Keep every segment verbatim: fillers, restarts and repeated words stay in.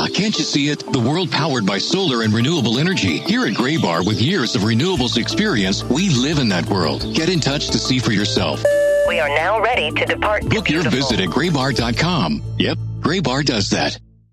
can't you see it? The world powered by solar and renewable energy. Here at Graybar, with years of renewables experience, we live in that world. Get in touch to see for yourself. We are now ready to depart. Book your visit at graybar dot com. Yep, Graybar does that.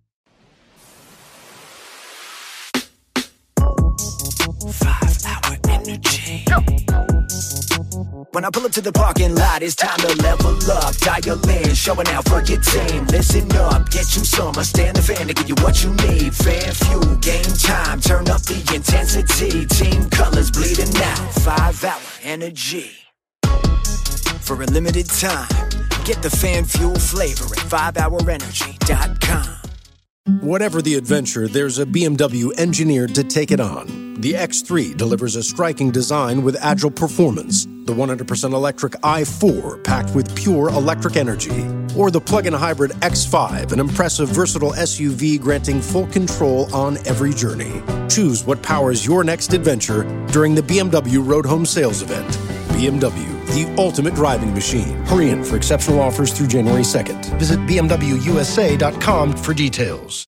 Five hour energy. When I pull up to the parking lot, it's time to level up. Dial in, showing out for your team. Listen up, get you some. I stand the fan to give you what you need. Fan fuel, game time. Turn up the intensity. Team colors bleeding out. Five hour energy. For a limited time, get the fan fuel flavor at five hour energy dot com. Whatever the adventure, there's a B M W engineered to take it on. The X three delivers a striking design with agile performance. The one hundred percent electric i four packed with pure electric energy. Or the plug-in hybrid X five, an impressive versatile S U V granting full control on every journey. Choose what powers your next adventure during the B M W Road Home Sales Event. B M W, the ultimate driving machine. Hurry in for exceptional offers through January second. Visit b m w u s a dot com for details.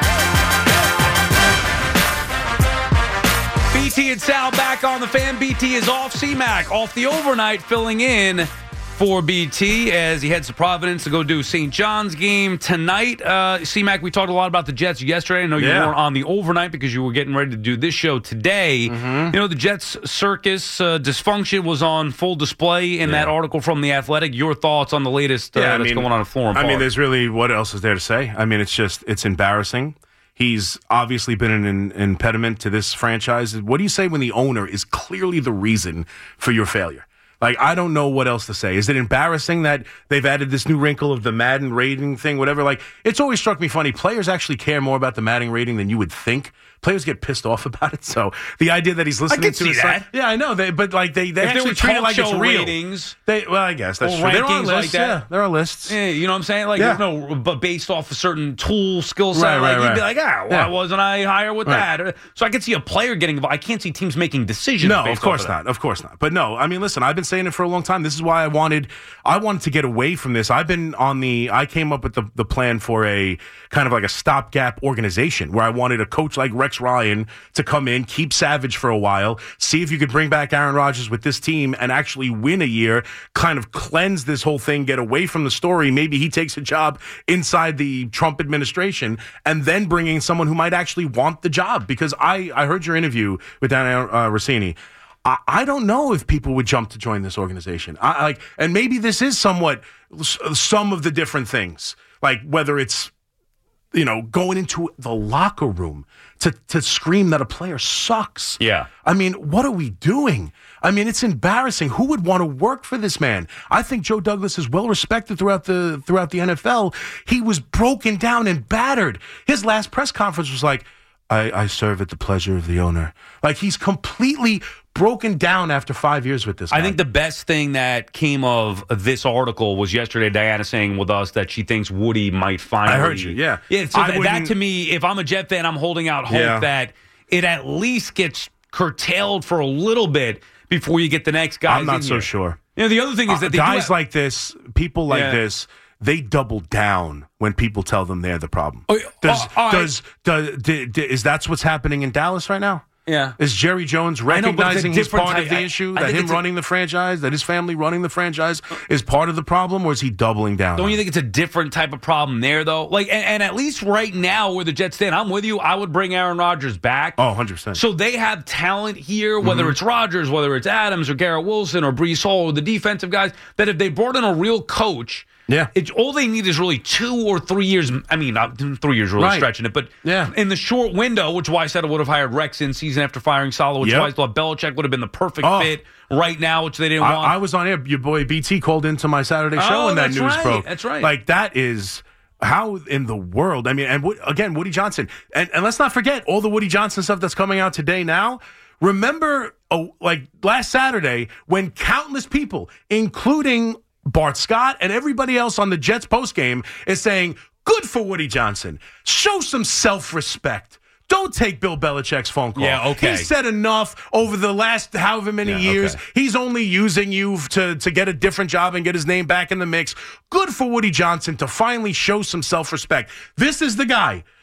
B T and Sal back on the Fan. B T is off. C-Mac off the overnight, filling in for B T as he heads to Providence to go do Saint John's game tonight. Uh, C-Mac, we talked a lot about the Jets yesterday. I know you yeah. weren't on the overnight because you were getting ready to do this show today. Mm-hmm. You know, the Jets circus uh, dysfunction was on full display in yeah. that article from The Athletic. Your thoughts on the latest uh, yeah, I that's mean, going on at Florham Park? I mean, there's really, what else is there to say? I mean, it's just, it's embarrassing. He's obviously been an, an impediment to this franchise. What do you say when the owner is clearly the reason for your failure? Like, I don't know what else to say. Is it embarrassing that they've added this new wrinkle of the Madden rating thing, whatever? Like, it's always struck me funny. Players actually care more about the Madden rating than you would think. Players get pissed off about it. So the idea that he's listening I can to see his that. son, yeah, I know. They, but like they, they if actually there were treat it talk like it's show real. ratings, they, well, I guess that's true. There are lists. Like that. Yeah, there are lists. Yeah, you know what I'm saying? Like, yeah. no, but based off a certain tool, skill set, right, like right, you'd be right. like, ah, why yeah. wasn't I higher with right. that? So I can see a player getting involved. I can't see teams making decisions. No, based of course off of not. Of course not. But no, I mean, listen, I've been saying it for a long time. This is why I wanted, I wanted to get away from this. I've been on the, I came up with the, the plan for a kind of like a stopgap organization where I wanted a coach like Rex Ryan to come in, keep Savage for a while, see if you could bring back Aaron Rodgers with this team and actually win a year, kind of cleanse this whole thing, get away from the story. Maybe he takes a job inside the Trump administration and then bringing someone who might actually want the job. Because I, I heard your interview with Dan uh, Rossini. I, I don't know if people would jump to join this organization. I, like, and maybe this is somewhat some of the different things, like whether it's, you know, going into the locker room to, to scream that a player sucks. Yeah. I mean, what are we doing? I mean, it's embarrassing. Who would want to work for this man? I think Joe Douglas is well respected throughout the throughout the N F L. He was broken down and battered. His last press conference was like, I, I serve at the pleasure of the owner. Like, he's completely broken down after five years with this guy. I think the best thing that came of this article was yesterday Diana saying with us that she thinks Woody might finally... I heard you, yeah. Yeah, so th- that to me, if I'm a Jet fan, I'm holding out hope yeah. that it at least gets curtailed for a little bit before you get the next guy. I'm not so here. sure. You know, the other thing is that uh, they guys have, like this, people like yeah. this, they double down when people tell them they're the problem. Oh, does, uh, does, does, d- d- is that what's happening in Dallas right now? Yeah. Is Jerry Jones recognizing know, he's part type, of the I, issue? I that him a, running the franchise, that his family running the franchise is part of the problem, or is he doubling down? Don't on you it? think it's a different type of problem there, though? Like, and, and at least right now where the Jets stand, I'm with you. I would bring Aaron Rodgers back. Oh, one hundred percent. So they have talent here, whether mm-hmm. it's Rodgers, whether it's Adams or Garrett Wilson or Breece Hall or the defensive guys, that if they brought in a real coach, yeah, it's all they need is really two or three years. I mean, not three years really right. stretching it, but yeah. in the short window, which is why I said I would have hired Rex in season after firing Saleh, which yep. is why I thought Belichick would have been the perfect oh. fit right now, which they didn't I, want. I was on air. Your boy B T called into my Saturday show oh, when that that's news right. broke. That's right. Like, that is... How in the world? I mean, and again, Woody Johnson. And, and let's not forget all the Woody Johnson stuff that's coming out today now. Remember, oh, like last Saturday, when countless people, including Bart Scott and everybody else on the Jets postgame, is saying, good for Woody Johnson. Show some self-respect. Don't take Bill Belichick's phone call. Yeah, okay. He said enough over the last however many yeah, years. Okay. He's only using you to, to get a different job and get his name back in the mix. Good for Woody Johnson to finally show some self-respect. This is the guy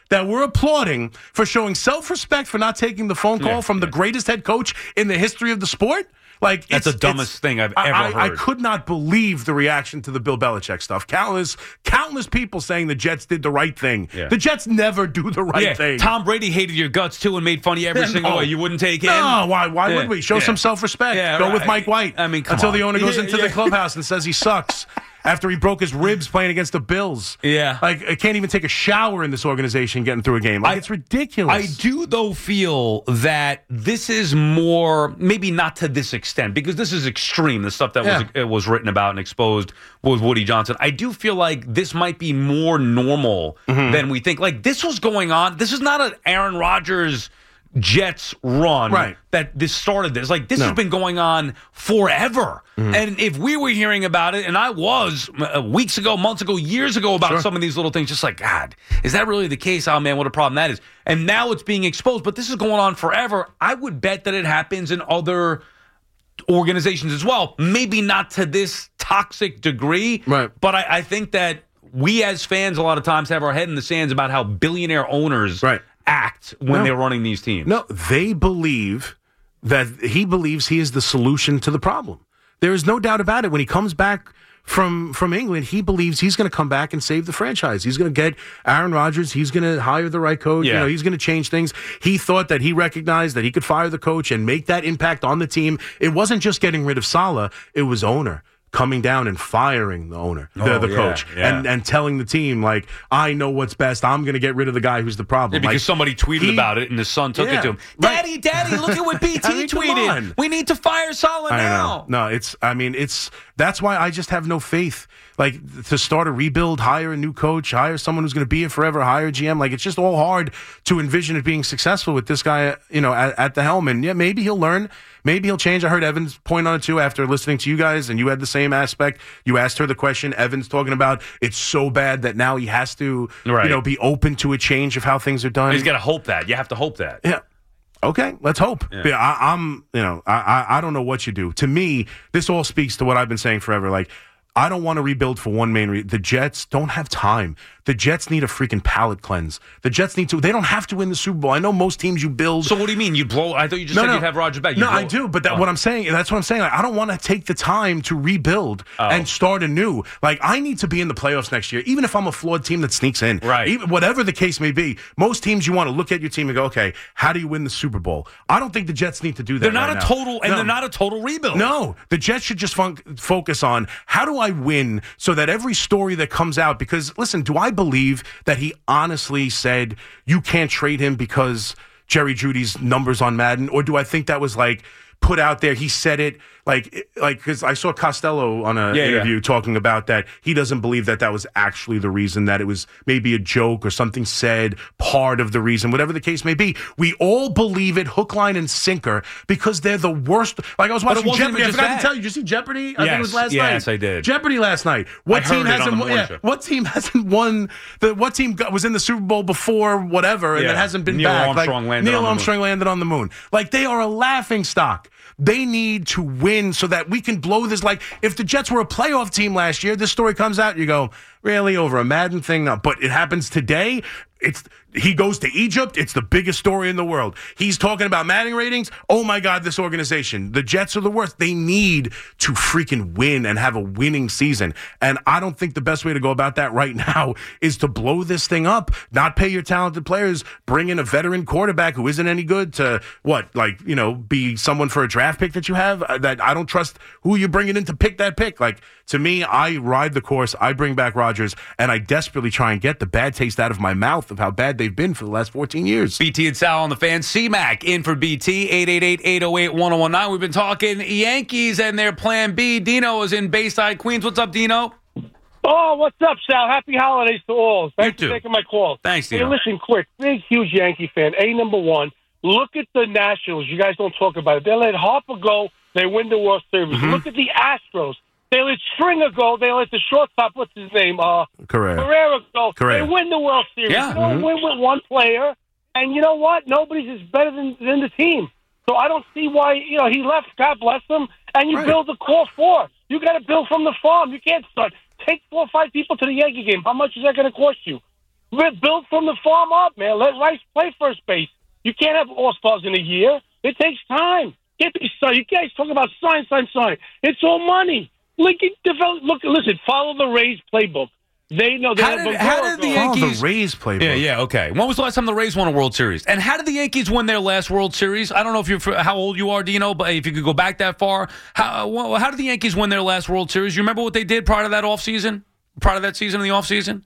that we're applauding for showing self-respect for not taking the phone call Yeah, from yeah. the greatest head coach in the history of the sport. Like That's it's, the dumbest it's, thing I've I, ever I, I heard. could not believe the reaction to the Bill Belichick stuff. Countless, countless people saying the Jets did the right thing. Yeah. The Jets never do the right yeah, thing. Tom Brady hated your guts too and made fun of you every Yeah, single no. way. You wouldn't take him. No, why? Why Yeah, would we? Show yeah. some self-respect. Yeah, Go right. with Mike White. I mean, come until on. the owner goes Yeah, into yeah. the clubhouse and says he sucks after he broke his ribs playing against the Bills. Yeah. like I can't even take a shower in this organization getting through a game. Like, I- it's ridiculous. I do, though, feel that this is more, maybe not to this extent, because this is extreme, the stuff that Yeah. was uh, was written about and exposed with Woody Johnson. I do feel like this might be more normal Mm-hmm. than we think. Like, this was going on. This is not an Aaron Rodgers Jets run Right. that this started this. Like, this No. has been going on forever. Mm-hmm. And if we were hearing about it, and I was uh, weeks ago, months ago, years ago about Sure. some of these little things, just like, God, is that really the case? Oh, man, what a problem that is. And now it's being exposed, but this is going on forever. I would bet that it happens in other organizations as well. Maybe not to this toxic degree, Right. but I, I think that we as fans a lot of times have our head in the sands about how billionaire owners Right. act when No. they're running these teams. No, they believe that he believes he is the solution to the problem. There is no doubt about it. When he comes back from from England, he believes he's going to come back and save the franchise. He's going to get Aaron Rodgers. He's going to hire the right coach. Yeah. You know, he's going to change things. He thought that he recognized that he could fire the coach and make that impact on the team. It wasn't just getting rid of Saleh. It was owner coming down and firing the owner, the, Oh, the yeah, coach, yeah. and and telling the team, like, I know what's best. I'm going to get rid of the guy who's the problem. Yeah, because Like, somebody tweeted he- about it and his son took Yeah, it to him. right. Daddy, Daddy, look at what B T I mean, come tweeted. on. We need to fire Saleh I now. know. No, it's, I mean, it's, that's why I just have no faith. Like, to start a rebuild, hire a new coach, hire someone who's going to be here forever, hire a G M. Like, it's just all hard to envision it being successful with this guy, you know, at, at the helm. And yeah, maybe he'll learn. Maybe he'll change. I heard Evans point on it too after listening to you guys, and you had the same aspect. You asked her the question. Evans talking about it's so bad that now he has to, Right. you know, be open to a change of how things are done. He's got to hope that. You have to hope that. Yeah. Okay, let's hope. Yeah. I, I'm, you know, I, I I don't know what you do. To me, this all speaks to what I've been saying forever. Like, I don't want to rebuild for one main reason. The Jets don't have time. The Jets need a freaking palate cleanse. The Jets need to. They don't have to win the Super Bowl. I know most teams you build. So what do you mean? You blow? I thought you just No, said no. you'd have Rodgers back. You No, blow- I do, but that, Oh. what I'm saying, that's what I'm saying. Like, I don't want to take the time to rebuild Oh. and start anew. Like, I need to be in the playoffs next year, even if I'm a flawed team that sneaks in. Right. Even, whatever the case may be. Most teams, you want to look at your team and go, okay, how do you win the Super Bowl? I don't think the Jets need to do that. They're not right a now. total, and No. they're not a total rebuild. No, the Jets should just fun- focus on how do I win so that every story that comes out, because listen, do I believe that he honestly said you can't trade him because Jerry Judy's numbers on Madden, or do I think that was like put out there? He said it like, like, because I saw Costello on an Yeah, interview yeah. talking about that. He doesn't believe that that was actually the reason, that it was maybe a joke or something said, part of the reason, whatever the case may be. We all believe it, hook, line, and sinker, because they're the worst. Like, I was But it watching wasn't Jeopardy. even I just forgot that. to tell you, did you see Jeopardy? I think it Yes, was last night. yes, I did. Jeopardy last night. What I heard team it on the hasn't won? morning Yeah, show. what team hasn't won? The what team got, was in the Super Bowl before whatever, and Yeah. it hasn't been Neil back? Armstrong like, landed Neil on the Armstrong landed on the moon. Like, they are a laughing stock. They need to win so that we can blow this. Like, if the Jets were a playoff team last year, this story comes out, you go, really, over a Madden thing? No. But it happens today. It's he goes to Egypt. It's the biggest story in the world. He's talking about Madden ratings. Oh my God, this organization. The Jets are the worst. They need to freaking win and have a winning season. And I don't think the best way to go about that right now is to blow this thing up, not pay your talented players, bring in a veteran quarterback who isn't any good to what, like, you know, be someone for a draft pick that you have uh, that I don't trust who you're bringing in to pick that pick. Like, to me, I ride the course. I bring back Rodgers, and I desperately try and get the bad taste out of my mouth of how bad they've been for the last fourteen years. B T and Sal on the fan. C-Mac in for B T, eight eight eight, eight oh eight, one oh one nine. We've been talking Yankees and their plan B. Dino is in Bayside, Queens. What's up, Dino? Oh, what's up, Sal? Happy holidays to all. Thanks You too. for taking my call. Thanks, Hey, Dino. listen, quick. Big, huge Yankee fan. A, number one. Look at the Nationals. You guys don't talk about it. They let Harper go. They win the World Series. Mm-hmm. Look at the Astros. They let Stringer go. They let the shortstop, what's his name? Uh, Correct. Pereira go. Correct. They win the World Series. Yeah. You don't Mhm. win with one player. And you know what? Nobody's as better than, than the team. So I don't see why, you know, he left. God bless him. And you Right. build the core four. You got to build from the farm. You can't start. Take four or five people to the Yankee game. How much is that going to cost you? We're built from the farm up, man. Let Rice play first base. You can't have all-stars in a year. It takes time. Get these sign. You guys talk about sign, sign, sign. It's all money. Look, develop, look, listen. Follow the Rays playbook. They know. They How did, how did the Yankees? Oh, the Rays playbook. Yeah, yeah, okay. When was the last time the Rays won a World Series? And how did the Yankees win their last World Series? I don't know if you're how old you are, do you know? But if you could go back that far, how well, how did the Yankees win their last World Series? You remember what they did prior to that offseason? Prior to that season in the offseason?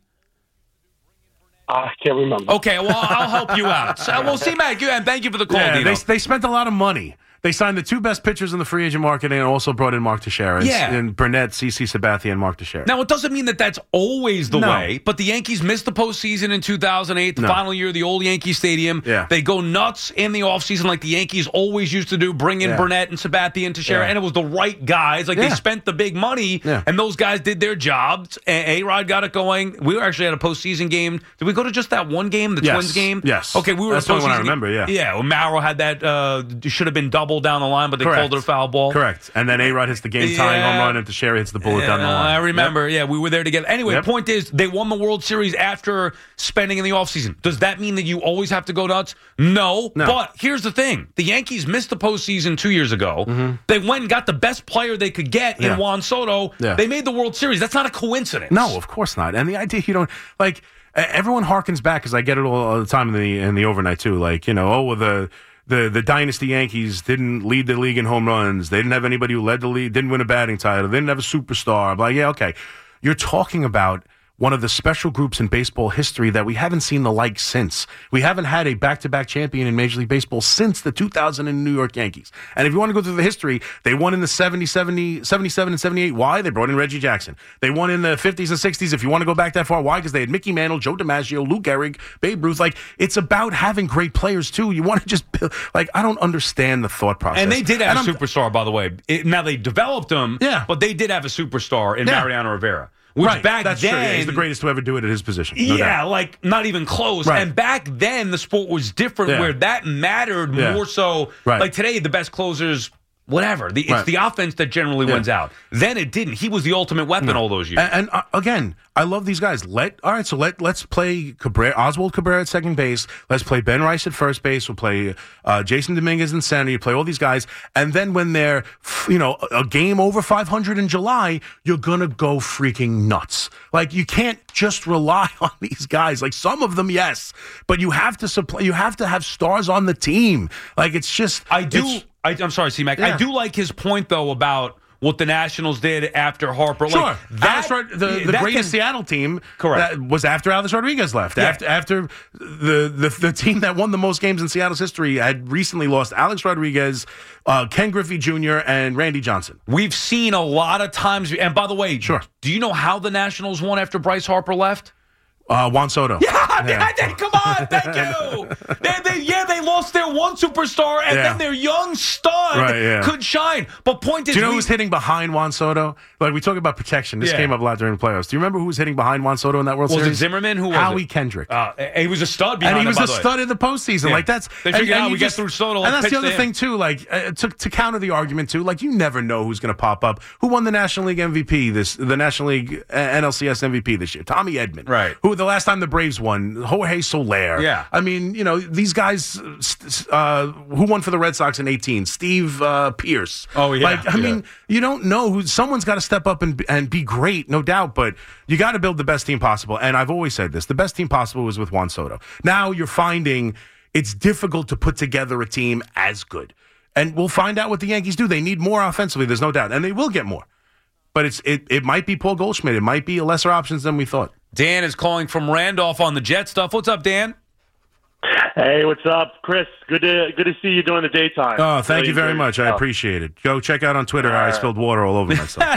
I can't remember. Okay, well, I'll help you out. So, well, see, Matt, and thank you for the call, Yeah, Dino. they, they spent a lot of money. They signed the two best pitchers in the free agent market and also brought in Mark Teixeira. Yeah. And Burnett, CeCe Sabathia, and Mark Teixeira. Now, it doesn't mean that that's always the No. way, but the Yankees missed the postseason in two thousand eight, the No. final year of the old Yankee Stadium. Yeah. They go nuts in the offseason like the Yankees always used to do, bring in Yeah. Burnett and Sabathia and Teixeira, Yeah. and it was the right guys. Like, they Yeah. spent the big money, Yeah. and those guys did their jobs. And A-Rod got it going. We were actually at a postseason game. Did we go to just that one game, the Yes. Twins game? Yes. Okay, we were That's at a the only one I postseason remember, yeah. Yeah, well, Mauro had that, uh, should have been double down the line, but they Correct. called it a foul ball. Correct. And then A-Rod hits the game-tying Yeah. home run, and Teixeira hits the bullet down the Yeah, line. I remember. Yep. Yeah, we were there together. Anyway, Yep. point is, they won the World Series after spending in the offseason. Does that mean that you always have to go nuts? No. No. But here's the thing. The Yankees missed the postseason two years ago. Mm-hmm. They went and got the best player they could get Yeah. in Juan Soto. Yeah. They made the World Series. That's not a coincidence. No, of course not. And the idea you don't like e- everyone harkens back because I get it all, all the time in the in the overnight too. Like you know, oh well, the the the dynasty Yankees didn't lead the league in home runs. They didn't have anybody who led the league. Didn't win a batting title. They didn't have a superstar. I'm like, yeah, okay. You're talking about one of the special groups in baseball history that we haven't seen the like since. We haven't had a back-to-back champion in Major League Baseball since the two thousand New York Yankees. And if you want to go through the history, they won in the seventy, seventy, seventy-seven, and seventy-eight. Why? They brought in Reggie Jackson. They won in the fifties and sixties. If you want to go back that far, why? Because they had Mickey Mantle, Joe DiMaggio, Lou Gehrig, Babe Ruth. Like, it's about having great players, too. You want to just build, like, I don't understand the thought process. And they did have And a I'm- superstar, by the way. It, now, they developed him, Yeah. but they did have a superstar in Yeah. Mariano Rivera. Which right, back that's then, true. Yeah, he's the greatest to ever do it at his position. No yeah, doubt. like not even close. Right. And back then, the sport was different, Yeah. where that mattered Yeah. more so. Right. Like today, the best closers, whatever. The, it's Right. the offense that generally Yeah. wins out. Then it didn't. He was the ultimate weapon all those years. And, and uh, again, I love these guys. Let all right, so let let's play Cabrera, Oswald Cabrera at second base. Let's play Ben Rice at first base. We'll play uh, Jason Dominguez in center. You play all these guys, and then when they're you know a game over five hundred in July, you're gonna go freaking nuts. Like you can't just rely on these guys. Like some of them, yes, but you have to supply. You have to have stars on the team. Like it's just I do. it's- I, I'm sorry, C-Mac. I Yeah. do like his point, though, about what the Nationals did after Harper. Sure, Like, that, Alex Rod- the, the that greatest can- Seattle team Correct. that was after Alex Rodriguez left. Yeah. After after the, the the team that won the most games in Seattle's history had recently lost Alex Rodriguez, uh, Ken Griffey Junior, and Randy Johnson. We've seen a lot of times. And by the way, Sure. do you know how the Nationals won after Bryce Harper left? Uh, Juan Soto. Yeah, I did. Come on, thank you. They, they, yeah, they lost their one superstar, and Yeah. then their young stud Right, yeah. could shine. But point is, Do you know we- who's hitting behind Juan Soto? Like we talk about protection. This Yeah. came up a lot during the playoffs. Do you remember who was hitting behind Juan Soto in that World was Series? it Zimmerman? Who was Howie it? Kendrick. Uh, he was a stud behind And he him, was by a the way. stud in the postseason. Yeah. Like that's They figured and, and out you we get just- through Soto, And let's that's pitch the to other him. thing too. Like uh, to to counter the argument too. Like you never know who's going to pop up. Who won the National League M V P this the National League uh, N L C S M V P this year? Tommy Edman. Right. Who the last time the Braves won? Jorge Soler. Yeah. I mean, you know these guys. Uh, who won for the Red Sox in eighteen? Steve uh, Pierce. Oh, yeah. Like I Yeah. mean, you don't know who. Someone's got to step up and and be great, no doubt. But you got to build the best team possible. And I've always said this: the best team possible was with Juan Soto. Now you're finding it's difficult to put together a team as good. And we'll find out what the Yankees do. They need more offensively. There's no doubt, and they will get more. But it's it it might be Paul Goldschmidt. It might be lesser options than we thought. Dan is calling from Randolph on the Jet stuff. What's up, Dan? Hey, what's up, Chris? Good to good to see you during the daytime. Oh, thank Really you very enjoy much. I yourself. appreciate it. Go check out on Twitter how I spilled water all over myself.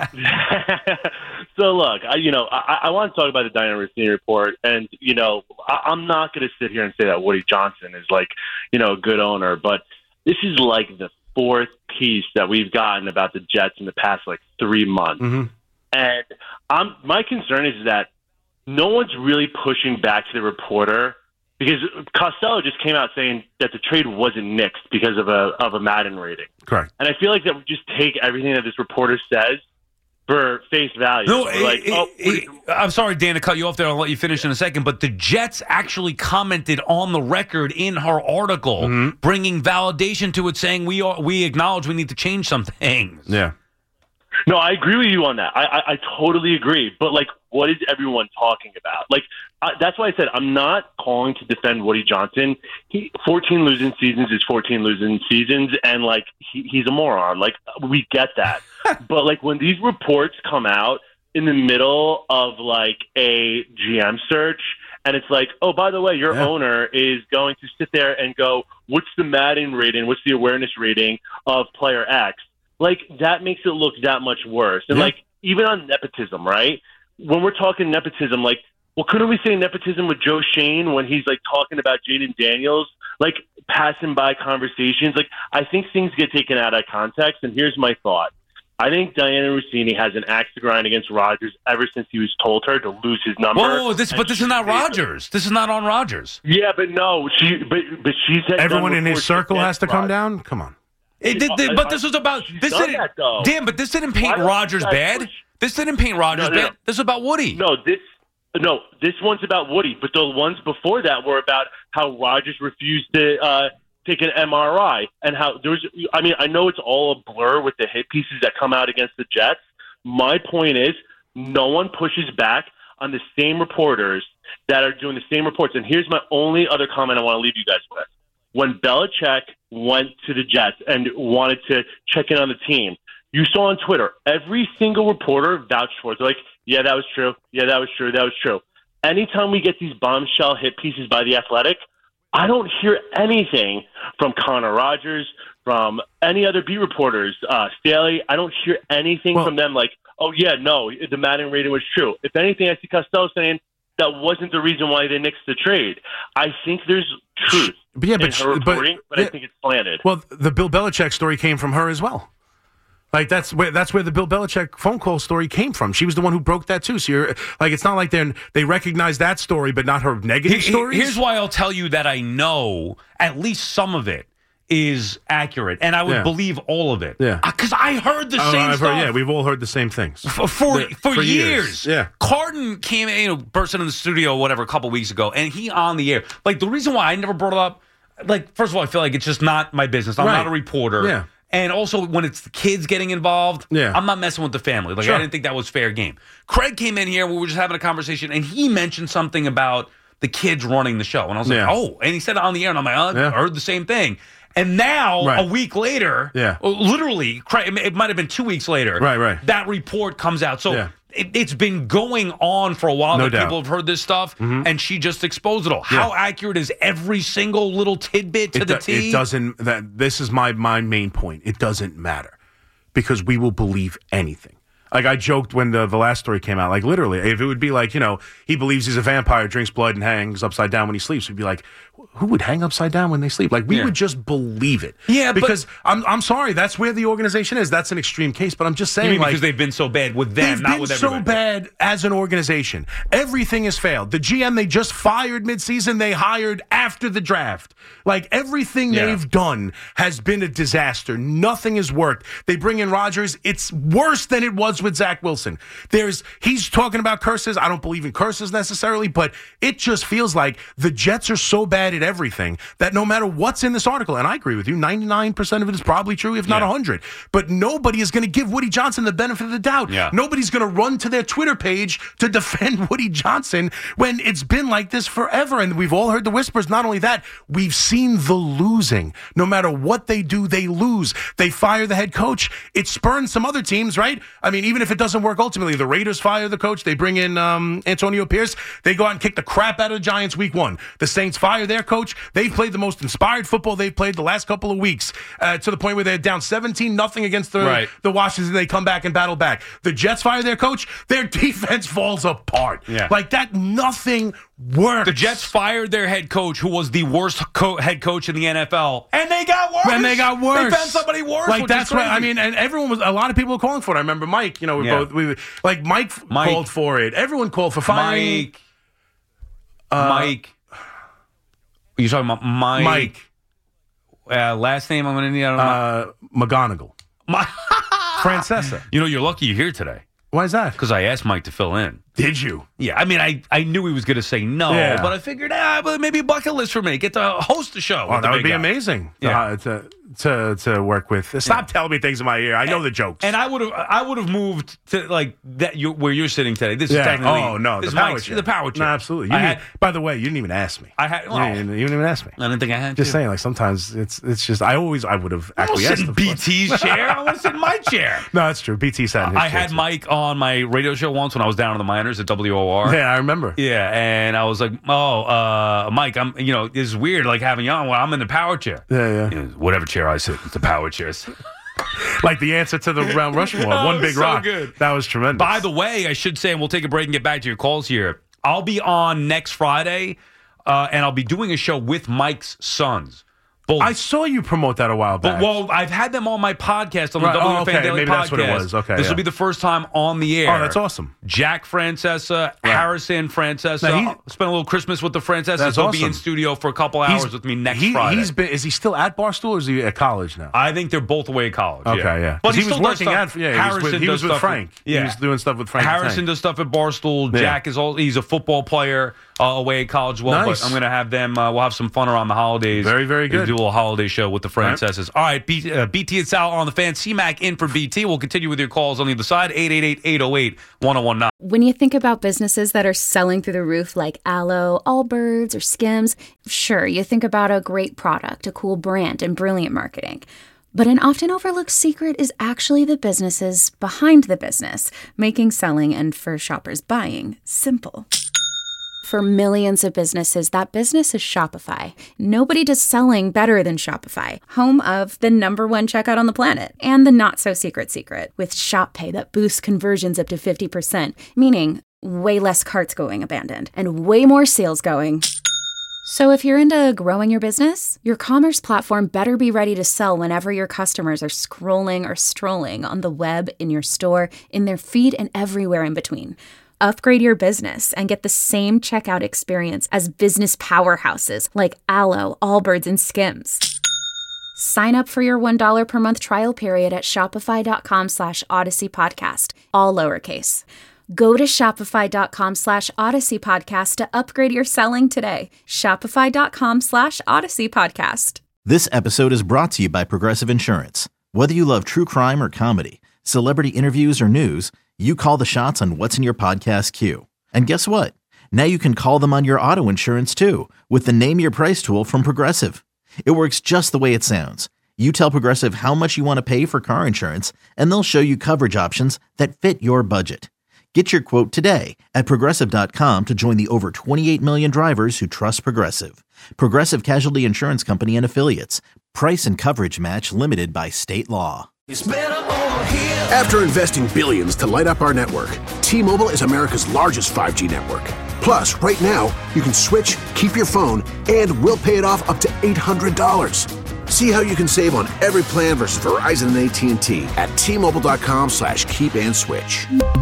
So look, I, you know, I, I want to talk about the Diana Rossini report, and you know, I, I'm not going to sit here and say that Woody Johnson is like, you know, a good owner, but this is like the fourth piece that we've gotten about the Jets in the past like three months, Mm-hmm. and I'm my concern is that no one's really pushing back to the reporter. Because Costello just came out saying that the trade wasn't nixed because of a of a Madden rating. Correct. And I feel like that we just take everything that this reporter says for face value. No, We're like, it- oh, it- I'm sorry, Dan, to cut you off there. I'll let you finish in a second. But the Jets actually commented on the record in her article, Mm-hmm. bringing validation to it, saying we are we acknowledge we need to change some things. Yeah. No, I agree with you on that. I, I, I totally agree. But, like, what is everyone talking about? Like, I, that's why I said I'm not calling to defend Woody Johnson. He, fourteen losing seasons is fourteen losing seasons, and, like, he, he's a moron. Like, we get that. But, like, when these reports come out in the middle of, like, a G M search, and it's like, oh, by the way, your Yeah. owner is going to sit there and go, what's the Madden rating, what's the awareness rating of player X? Like, that makes it look that much worse. And, Yeah. like, even on nepotism, right? When we're talking nepotism, like, well, couldn't we say nepotism with Joe Shane when he's, like, talking about Jaden Daniels, like, passing by conversations? Like, I think things get taken out of context, and here's my thought. I think Diana Rossini has an axe to grind against Rodgers ever since he was told her to lose his number. Whoa, whoa, this, And but this is she not made it. Rodgers. This is not on Rodgers. Yeah, but no, she, but, but she's had Everyone done in his reports circle against has to come Rodgers. down? Come on. It did, I- but I- this was about she's this done didn't. that, though. Dan, but this didn't Why paint don't you Rodgers guys bad. push- This didn't paint Rodgers No, no, bad. no. This is about Woody. No, this no, this one's about Woody, but the ones before that were about how Rodgers refused to uh, take an M R I and how there was. I mean, I know it's all a blur with the hit pieces that come out against the Jets. My point is, no one pushes back on the same reporters that are doing the same reports. And here's my only other comment I want to leave you guys with. When Belichick went to the Jets and wanted to check in on the team, you saw on Twitter, every single reporter vouched for it. They're like, yeah, that was true. Yeah, that was true. That was true. Anytime we get these bombshell hit pieces by The Athletic, I don't hear anything from Connor Rogers, from any other beat reporters, uh, Staley. I don't hear anything Well- from them like, oh, yeah, no, the Madden rating was true. If anything, I see Costello saying that wasn't the reason why they nixed the trade. I think there's truth But yeah, in but, her but, reporting, but, yeah, I think it's planted. well, the Bill Belichick story came from her as well. Like that's where that's where the Bill Belichick phone call story came from. She was the one who broke that too. So you're like, it's not like they they recognize that story, but not her negative Here- stories. Here's why I'll tell you that I know at least some of it is accurate, and I would Yeah. believe all of it. Yeah. Because I heard the Oh, same I've stuff. heard, yeah, we've all heard the same things. for for, The- for, for years. years. Yeah. Carton came, you know, burst into the studio, whatever, a couple weeks ago, and he on the air. Like the reason why I never brought it up, like first of all, I feel like it's just not my business. I'm Right. not a reporter. Yeah. And also, when it's the kids getting involved, Yeah. I'm not messing with the family. Like Sure. I didn't think that was fair game. Craig came in here, we were just having a conversation, and he mentioned something about the kids running the show, and I was like, Yeah. oh, and he said it on the air, and I'm like, oh, Yeah. I heard the same thing. And now, Right. a week later, Yeah. uh, literally, Craig- it might have been two weeks later, Right, right. that report comes out. So Yeah. it, it's been going on for a while No that doubt. people have heard this stuff, and she just exposed it all. How accurate is every single little tidbit to it, the do- T? it doesn't. That this is my my main point. It doesn't matter because we will believe anything. Like I joked when the, the last story came out, like literally, if it would be like, you know, he believes he's a vampire, drinks blood, and hangs upside down when he sleeps, we'd be like, who would hang upside down when they sleep? Like we Yeah. would just believe it. Yeah, but- because I'm I'm sorry, that's where the organization is. That's an extreme case, but I'm just You saying, mean like because they've been so bad with them, They've not been with so everybody. bad as an organization. Everything has failed. The G M they just fired midseason, they hired after the draft. Like everything Yeah. they've done has been a disaster. Nothing has worked. They bring in Rodgers. It's worse than it was with Zach Wilson. There's he's talking about curses. I don't believe in curses necessarily, but it just feels like the Jets are so bad at everything that no matter what's in this article, and I agree with you, ninety-nine percent of it is probably true, if not Yeah. one hundred. But nobody is going to give Woody Johnson the benefit of the doubt. Yeah. Nobody's going to run to their Twitter page to defend Woody Johnson when it's been like this forever. And we've all heard the whispers. Not only that, we've seen the losing. No matter what they do, they lose. They fire the head coach. It spurns some other teams, right? I mean, even if it doesn't work ultimately, the Raiders fire the coach. They bring in um, Antonio Pierce. They go out and kick the crap out of the Giants week one. The Saints fire their coach. They've played the most inspired football they've played the last couple of weeks uh, to the point where they're down seventeen nothing against the, Right. the Washington. They come back and battle back. The Jets fire their coach. Their defense falls apart. Yeah. Like that, nothing works. The Jets fired their head coach, who was the worst co- head coach in the N F L, and they got worse. And they got worse. They found somebody worse. Like which that's is what I crazy. mean. And everyone was. A lot of people were calling for it. I remember Mike. You know, we Yeah. both. We like Mike, Mike. called for it. Everyone called for firing Mike. Mike. You talking about Mike? Mike Uh, last name I'm gonna need. I don't know. uh, McGonigal, My- Francesa. you know, you're lucky you're here today. Why is that? Because I asked Mike to fill in. Did you? Yeah, I mean, I, I knew he was going to say no, Yeah. but I figured, ah, but maybe a bucket list for me. Get to host the show. Oh, with the that would big be guy. amazing. Yeah. Uh, to to to work with. Stop Yeah. telling me things in my ear. I know and, the jokes. And I would have I would have moved to like that you where you're sitting today. This yeah. is technically Oh no, this the is power Mike's- chair. The power chair. No, absolutely. You I didn't- had, by the way, you didn't even ask me. I had. You Oh, didn't, you didn't even ask me. I didn't think I had. Just to. saying, like sometimes it's it's just I always I would have I don't sit acquiesced. in of B course. T's chair. I want to sit in my chair. No, that's true. B T sat in his I chair, had too. Mike on my radio show once when I was down in the minors at W O R. Yeah, I remember. Yeah, and I was like, "Oh, uh, Mike, I'm, you know, it's weird, like having you on. Well, I'm in the power chair. Yeah, yeah. You know, whatever chair I sit, it's the power chairs." Like the answer to the Round Rushmore, Oh, one it was big so rock. good. That was tremendous. By the way, I should say, and we'll take a break and get back to your calls here. I'll be on next Friday, uh, and I'll be doing a show with Mike's sons. Both. I saw you promote that a while back. But, well, I've had them on my podcast on the Right. W Oh, F A N okay. Daily Maybe podcast. that's what it was. Okay, this yeah. will be the first time on the air. Oh, that's awesome. Jack Francesa, Harrison Francesa. Now, he- I'll spend a little Christmas with the Francesas. That's They'll be awesome. in studio for a couple hours He's- with me next he, Friday. He's been. Is he still at Barstool or is he at college now? I think they're both away at college. Okay, yeah. yeah. But 'Cause he still was does working stuff. at- yeah, he was with- Harrison he was does with stuff Frank. With, He yeah. was doing stuff with Frank the Harrison Tank. does stuff at Barstool. Yeah. Jack is all, he's a football player uh, away at college as well. Nice. But I'm going to have them. Uh, we'll have some fun around the holidays. Very, very good. Do a little holiday show with the Francesas. All right, B, uh, B T and Sal on the fan. C Mac in for B T. We'll continue with your calls on the other side. eight eight eight, eight oh eight, one oh one nine. When you think about businesses that are selling through the roof like Aloe, Allbirds, or Skims, sure, you think about a great product, a cool brand, and brilliant marketing. But an often overlooked secret is actually the businesses behind the business, making selling and for shoppers buying simple. For millions of businesses, that business is Shopify. Nobody does selling better than Shopify, home of the number one checkout on the planet and the not-so-secret secret with Shop Pay that boosts conversions up to fifty percent, meaning way less carts going abandoned and way more sales going. So if you're into growing your business, your commerce platform better be ready to sell whenever your customers are scrolling or strolling on the web, in your store, in their feed, and everywhere in between. Upgrade your business and get the same checkout experience as business powerhouses like Aloe, Allbirds, and Skims. Sign up for your one dollar per month trial period at shopify.com slash Odyssey Podcast, all lowercase. Go to shopify.com slash Odyssey Podcast to upgrade your selling today. Shopify.com slash Odyssey Podcast. This episode is brought to you by Progressive Insurance. Whether you love true crime or comedy, celebrity interviews or news, you call the shots on what's in your podcast queue. And guess what? Now you can call them on your auto insurance too with the Name Your Price tool from Progressive. It works just the way it sounds. You tell Progressive how much you want to pay for car insurance, and they'll show you coverage options that fit your budget. Get your quote today at Progressive dot com to join the over twenty-eight million drivers who trust Progressive. Progressive Casualty Insurance Company and Affiliates. Price and coverage match limited by state law. After investing billions to light up our network, T-Mobile is America's largest five G network. Plus, right now, you can switch, keep your phone, and we'll pay it off up to eight hundred dollars. See how you can save on every plan versus Verizon and A T and T at T-Mobile.com slash keep and switch.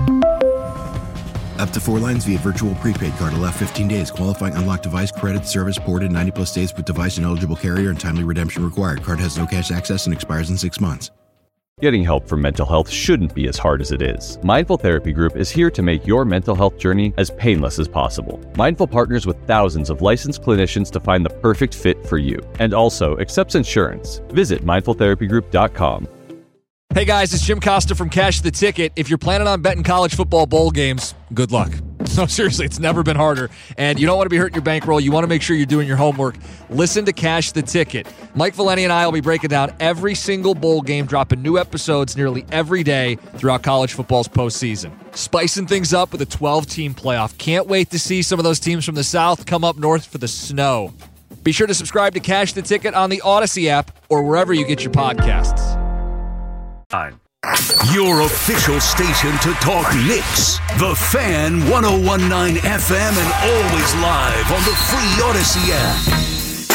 Up to four lines via virtual prepaid card. Allow fifteen days. Qualifying unlocked device credit service ported ninety plus days with device and eligible carrier and timely redemption required. Card has no cash access and expires in six months. Getting help for mental health shouldn't be as hard as it is. Mindful Therapy Group is here to make your mental health journey as painless as possible. Mindful partners with thousands of licensed clinicians to find the perfect fit for you, and also accepts insurance. Visit mindful therapy group dot com. Hey guys, it's Jim Costa from Cash the Ticket. If you're planning on betting college football bowl games, good luck. No, seriously, it's never been harder. And you don't want to be hurting your bankroll. You want to make sure you're doing your homework. Listen to Cash the Ticket. Mike Valeni and I will be breaking down every single bowl game, dropping new episodes nearly every day throughout college football's postseason. Spicing things up with a twelve-team playoff. Can't wait to see some of those teams from the South come up north for the snow. Be sure to subscribe to Cash the Ticket on the Odyssey app or wherever you get your podcasts. Fine. Your official station to talk Knicks. The Fan, one oh one point nine F M, and always live on the free Odyssey app.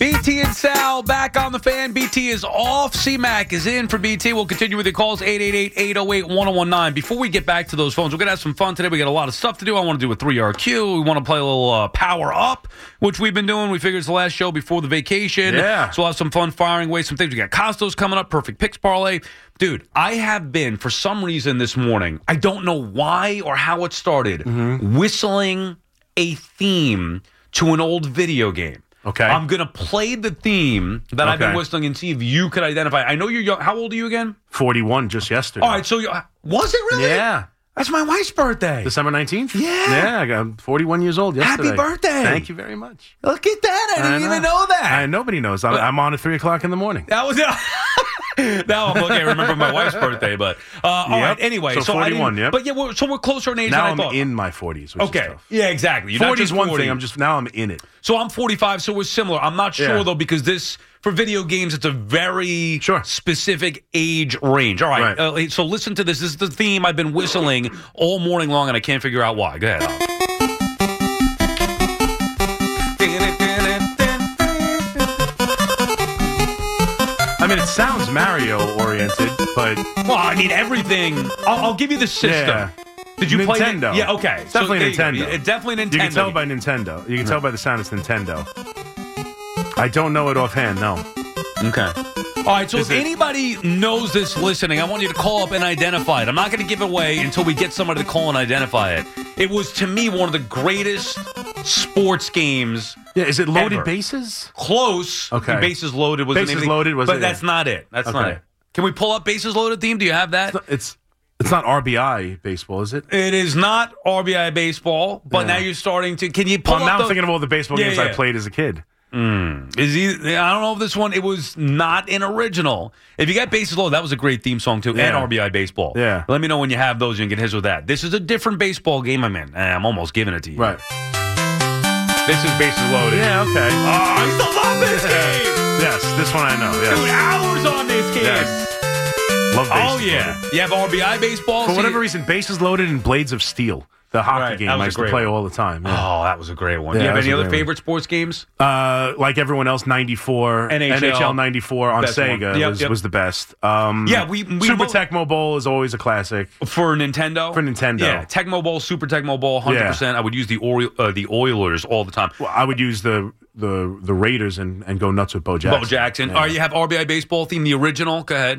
B T and Sal back on the Fan. B T is off. C-Mac is in for B T. We'll continue with your calls, eight eight eight, eight oh eight, one oh one nine. Before we get back to those phones, we're going to have some fun today. We got a lot of stuff to do. I want to do a three R Q. We want to play a little uh, Power Up, which we've been doing. We figured it's the last show before the vacation. Yeah. So we'll have some fun firing away some things. We got Costos coming up, Perfect Picks Parlay. Dude, I have been, for some reason this morning, I don't know why or how it started, mm-hmm. whistling a theme to an old video game. Okay. I'm going to play the theme that okay. I've been whistling and see if you could identify. I know you're young. How old are you again? forty-one, just yesterday. All right, so you, was it really? Yeah. That's my wife's birthday. December nineteenth? Yeah. Yeah, I got forty-one years old yesterday. Happy birthday. Thank you very much. Look at that. I didn't I know. even know that. I, nobody knows. I'm, I'm on at three o'clock in the morning. That was Now I'm looking. I remember my wife's birthday, but uh, all yep. right. Anyway, so, so forty-one. Yeah, but yeah, we're, so we're closer in age now than I I'm thought. in my forties. Which okay, is tough. yeah, exactly. You're forty not is just one forty. thing. I'm just now I'm in it. So I'm forty-five. So we're similar. I'm not sure yeah. though because this for video games it's a very sure. specific age range. All right. right. Uh, so listen to this. This is the theme I've been whistling all morning long, and I can't figure out why. Go ahead. Al. I mean, it sounds Mario-oriented, but... Well, I mean, everything... I'll, I'll give you the system. Yeah. Did you Nintendo. play it? Yeah, okay. It's definitely so, Nintendo. It's definitely Nintendo. You can tell by Nintendo. You can tell by the sound it's Nintendo. I don't know it offhand, no. Okay. All right, so Is if it... anybody knows this listening, I want you to call up and identify it. I'm not going to give it away until we get somebody to call and identify it. It was, to me, one of the greatest sports games. Yeah, is it Loaded ever. Bases? Close. Okay. Bases Loaded was Bases the name Loaded was But it? that's not it. That's okay. not it. Can we pull up Bases Loaded theme? Do you have that? It's not, it's, it's not R B I baseball, is it? It is not R B I baseball, but yeah. now you're starting to. Can you pull well, up now the, I'm thinking of all the baseball yeah, games yeah. I played as a kid. Mm. Is he? I don't know if this one. It was not an original. If you got Bases Loaded, that was a great theme song too, yeah. and R B I baseball. Yeah. Let me know when you have those. You can get his with that. This is a different baseball game I'm in. I'm almost giving it to you. Right. This is Bases Loaded. Yeah. Okay. Oh, I used to love this game. Yes, this one I know. Yes. Dude, hours on this game. Yes. Love Bases Oh yeah. Loaded. You have R B I baseball. For so whatever you, reason, Bases Loaded and Blades of Steel. The hockey Right, game that was I a used to great play one. all the time. Yeah. Oh, that was a great one. Yeah, Do you have that was any a other great favorite sports games? Uh, like everyone else, ninety-four N H L, ninety-four on best Sega one. Yep, was, yep. was the best. Um, Yeah, we- we Super both- Tecmo Bowl is always a classic For Nintendo? for Nintendo. Yeah, Tecmo Bowl, Super Tecmo Bowl, one hundred percent. I would use the Ori- uh, the Oilers all the time. Well, I would use the the the Raiders and, and go nuts with Bo Jackson. Bo Jackson. Yeah. All right, you have R B I baseball theme, the original. Go ahead.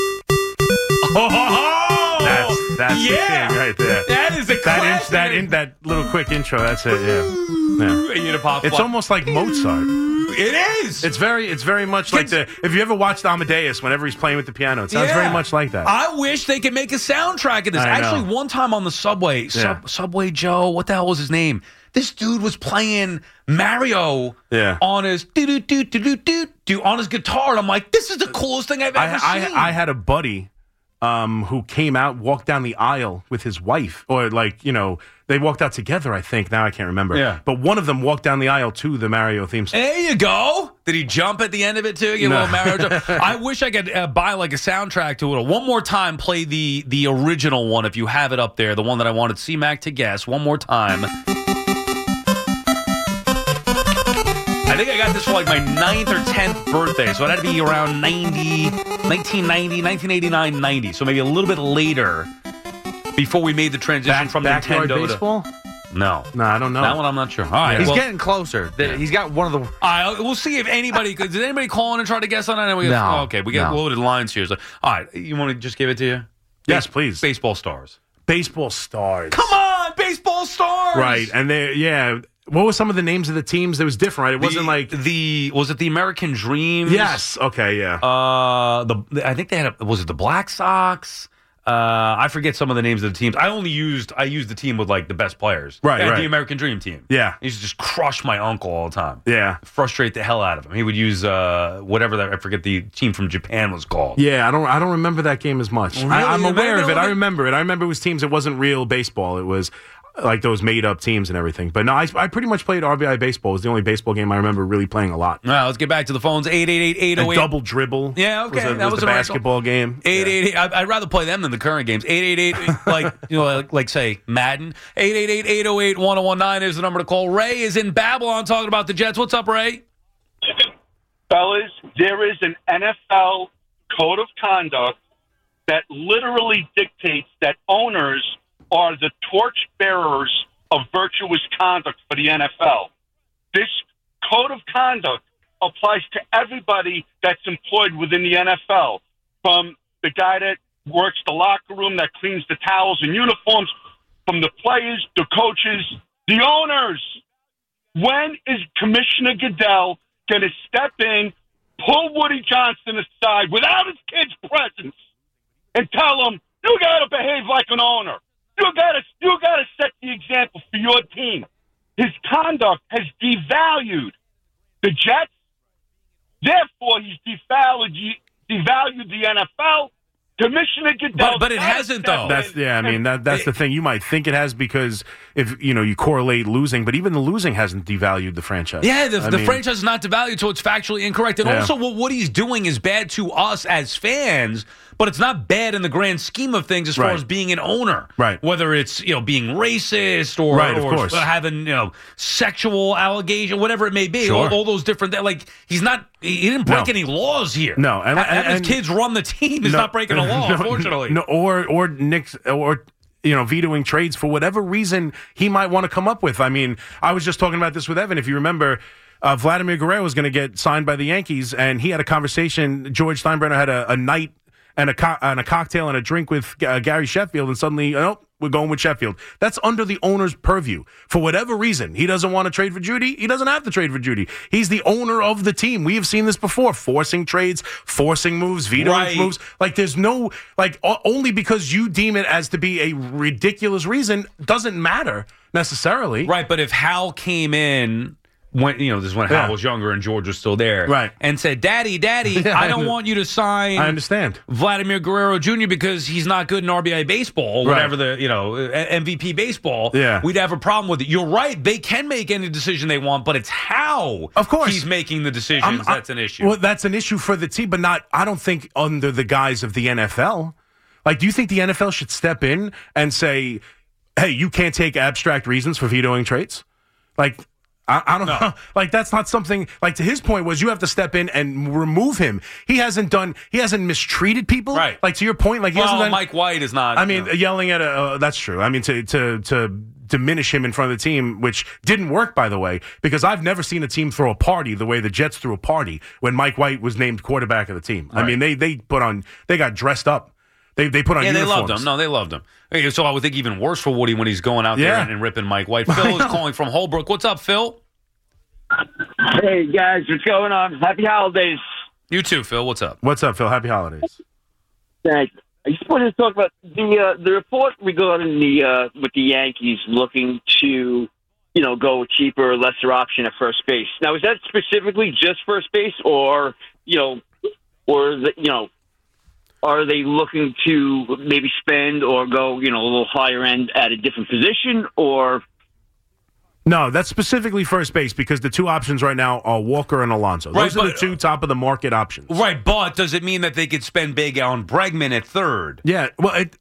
Oh, That's that's yeah. the king right there. That is a that classic. in, that in that little quick intro. That's it. Yeah. yeah. You know, pop, It's pop. almost like Mozart. It is. It's very it's very much like the if you ever watched Amadeus whenever he's playing with the piano, it sounds Yeah. very much like that. I wish they could make a soundtrack of this. I know. Actually, one time on the subway, Sub- Yeah. Subway Joe, what the hell was his name? This dude was playing Mario Yeah. on his do do do do do do do on his guitar, and I'm like, this is the coolest thing I've ever I, seen. I, I had a buddy um, who came out, walked down the aisle with his wife, or like, you know, they walked out together, I think. Now I can't remember. Yeah. But one of them walked down the aisle to the Mario theme song. There you go. Did he jump at the end of it too? Get a No. little Mario jump? I wish I could uh, buy like a soundtrack to it. One more time, play the the original one if you have it up there. The one that I wanted C-Mac to guess. One more time. I think I got this for like my ninth or tenth birthday, so it had to be around ninety, nineteen ninety, nineteen eighty-nine, ninety. So maybe a little bit later before we made the transition Back, from backyard Nintendo baseball? to... No. No, I don't know. That one I'm not sure. All right. He's well, getting closer. Th- He's got one of the. all right, we'll see if anybody... Did anybody call in and try to guess on that? We got, No, oh, okay, we got no. loaded lines here. So, all right, you want to just give it to you? Yes, please. Baseball stars. Baseball stars. Come on, baseball stars! Right. And they, yeah. What were some of the names of the teams? It was different, right? It wasn't The- like. the was it the American Dreams? Yes. Okay, yeah. Uh, the I think they had a, was it the Black Sox? Uh, I forget some of the names of the teams. I only used I used the team with like the best players. Right, Yeah, right. The American Dream team. Yeah. He used to just crush my uncle all the time. Yeah. Frustrate the hell out of him. He would use uh whatever that I forget the team from Japan was called. Yeah, I don't. I don't remember that game as much. Really? I, I'm You aware of remember it. I it? remember it. I remember it was teams. It wasn't real baseball. It was like those made up teams and everything. But no, I, I pretty much played R B I baseball. It was the only baseball game I remember really playing a lot. All right, let's get back to the phones. eight eight eight, eight oh eight And double dribble. Yeah, okay, Was a, that was was the a nice basketball game. eight eight eight. I'd rather play them than the current games. eight eight eight, like, you know, like, like say, Madden. eight eight eight, eight oh eight, one oh one nine is the number to call. Ray is in Babylon talking about the Jets. What's up, Ray? Fellas, there is an N F L code of conduct that literally dictates that owners are the torchbearers of virtuous conduct for the N F L. This code of conduct applies to everybody that's employed within the N F L, from the guy that works the locker room, that cleans the towels and uniforms, from the players, the coaches, the owners. When is Commissioner Goodell going to step in, pull Woody Johnson aside without his kid's presence, and tell him, you got to behave like an owner. You got to you got to set the example for your team. His conduct has devalued the Jets. Therefore, he's devalued, devalued the N F L. Commissioner Goodell, but, but it hasn't though. That's yeah. I mean that that's the thing. You might think it has because if you know you correlate losing, but even the losing hasn't devalued the franchise. Yeah, the, I the mean, franchise is not devalued, so it's factually incorrect. And Yeah. also, what Woody's doing is bad to us as fans, but it's not bad in the grand scheme of things as far Right. as being an owner. Right. Whether it's you know being racist or, Right, of or course. having you know sexual allegation, whatever it may be. Sure. All, all those different like he's not he didn't break No. any laws here. No, and- Ha- having and- his kids run the team is No, not breaking a law, no, unfortunately. No, or or Nick's or you know vetoing trades for whatever reason he might want to come up with. I mean, I was just talking about this with Evan. If you remember, uh, Vladimir Guerrero was going to get signed by the Yankees, and he had a conversation. George Steinbrenner had a, a night and a co- and a cocktail and a drink with uh, Gary Sheffield, and suddenly, oh, we're going with Sheffield. That's under the owner's purview. For whatever reason, he doesn't want to trade for Judy. He doesn't have to trade for Judy. He's the owner of the team. We have seen this before, forcing trades, forcing moves, vetoing Right. moves. Like, there's no, like, o- only because you deem it as to be a ridiculous reason doesn't matter necessarily. Right, but if Hal came in when you know this is when Yeah. Hal was younger and George was still there, Right. and said, "Daddy, Daddy, Yeah, I don't I- want you to sign." I understand. Vladimir Guerrero Junior because he's not good in R B I baseball, or Right. whatever the you know M V P baseball. Yeah. We'd have a problem with it. You're right; they can make any decision they want, but it's how Of course. he's making the decisions I'm- I- that's an issue. Well, that's an issue for the team, but not, I don't think, under the guise of the N F L. Like, do you think the N F L should step in and say, hey, you can't take abstract reasons for vetoing trades? Like, I, I don't know. Like, that's not something, like, to his point was you have to step in and remove him. He hasn't done, he hasn't mistreated people. Right. Like, to your point, like, he well, hasn't done. Mike White is not. I mean, you know. yelling at a, uh, that's true. I mean, to, to, to diminish him in front of the team, which didn't work, by the way, because I've never seen a team throw a party the way the Jets threw a party when Mike White was named quarterback of the team. I Right. mean, they, they put on, they got dressed up. They, they put on yeah, they uniforms. loved him. No, they loved him. Okay, so I would think even worse for Woody when he's going out there Yeah. and, and ripping Mike White. Phil is calling from Holbrook. What's up, Phil? Hey, guys, what's going on? Happy holidays. You too, Phil. What's up? What's up, Phil? Happy holidays. Thank you. I just wanted to talk about the uh, the report regarding the uh, with the Yankees looking to, you know, go a cheaper or lesser option at first base. Now, is that specifically just first base, or you know, or is it, you know, are they looking to maybe spend or go, you know, a little higher end at a different position, or? No, that's specifically first base because the two options right now are Walker and Alonso. Right, Those are the but- two top of the market options. Right, but does it mean that they could spend big on Bregman at third? Yeah, well, it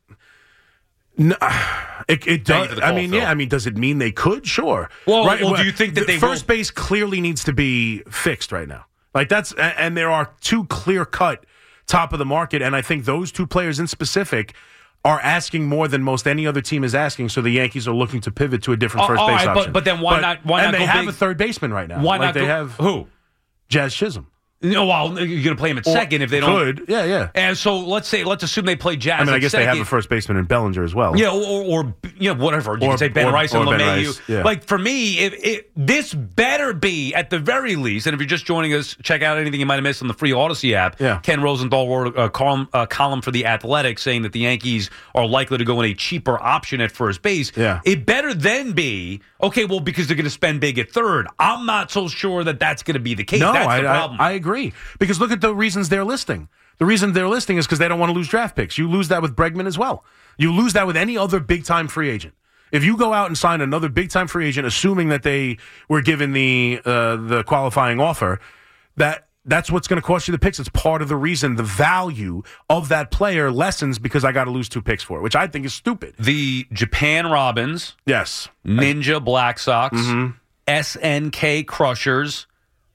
no, it, it Thank you does. for the I call, mean, Phil. yeah. I mean, does it mean they could? Sure. Well, well, do you think that the they first will- base clearly needs to be fixed right now? Like that's and and there are two clear cut top of the market, and I think those two players in specific are asking more than most any other team is asking. So the Yankees are looking to pivot to a different Oh, first all base right, but- option. but then why not- why and not they go have big? a third baseman right now. Why like not they go- have who? Jazz Chisholm. No, well, you're going to play him at Or second if they don't. could. Yeah, yeah. And so let's say, let's assume they play Jazz. I mean, I at guess they second. have a first baseman in Bellinger as well. Yeah, or, or, or you know, whatever. You Or- can say Ben or- Rice and or Ben LeMahieu. Rice, yeah. Like, for me, if, if this better be, at the very least, and if you're just joining us, check out anything you might have missed on the free Odyssey app. Yeah. Ken Rosenthal wrote a column, a column for The Athletic saying that the Yankees are likely to go in a cheaper option at first base. Yeah. It better then be, okay, well, because they're going to spend big at third. I'm not so sure that that's going to be the case. No, that's I, the I, problem. I agree. Because look at the reasons they're listing. The reason they're listing is because they don't want to lose draft picks. You lose that with Bregman as well. You lose that with any other big-time free agent. If you go out and sign another big-time free agent, assuming that they were given the uh, the qualifying offer, that that's what's going to cost you the picks. It's part of the reason the value of that player lessens because I got to lose two picks for it, which I think is stupid. The Japan Robins. Yes. Ninja Black Sox. Mm-hmm. S N K Crushers.